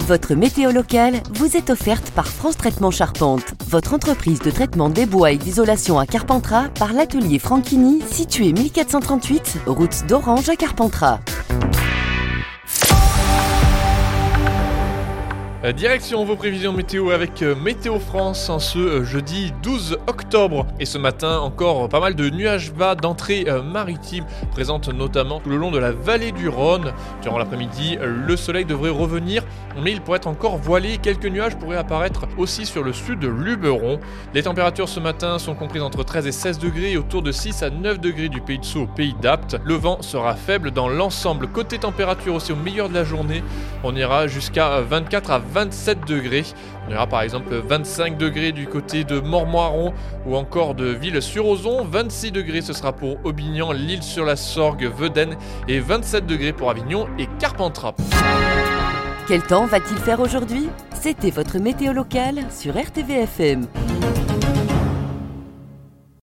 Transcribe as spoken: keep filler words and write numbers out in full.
Votre météo locale vous est offerte par France Traitement Charpente, votre entreprise de traitement des bois et d'isolation à Carpentras par l'atelier Franchini, situé mille quatre cent trente-huit, route d'Orange à Carpentras. Direction vos prévisions météo avec Météo France en ce jeudi douze octobre. Et ce matin, encore pas mal de nuages bas d'entrée maritime présentes notamment tout le long de la vallée du Rhône. Durant l'après-midi, le soleil devrait revenir, mais il pourrait être encore voilé. Quelques nuages pourraient apparaître aussi sur le sud de Luberon. Les températures ce matin sont comprises entre treize et seize degrés et autour de six à neuf degrés du Pays de Sceaux au Pays d'Apt. Le vent sera faible dans l'ensemble. Côté température aussi au meilleur de la journée, on ira jusqu'à vingt-quatre à vingt-sept degrés. On ira par exemple vingt-cinq degrés du côté de Mormoiron ou encore de Ville-sur-Ozon. vingt-six degrés ce sera pour Aubignan, L'Isle-sur-la-Sorgue, Vedène et vingt-sept degrés pour Avignon et Carpentras. Quel temps va-t-il faire aujourd'hui ? C'était votre météo locale sur R T V F M.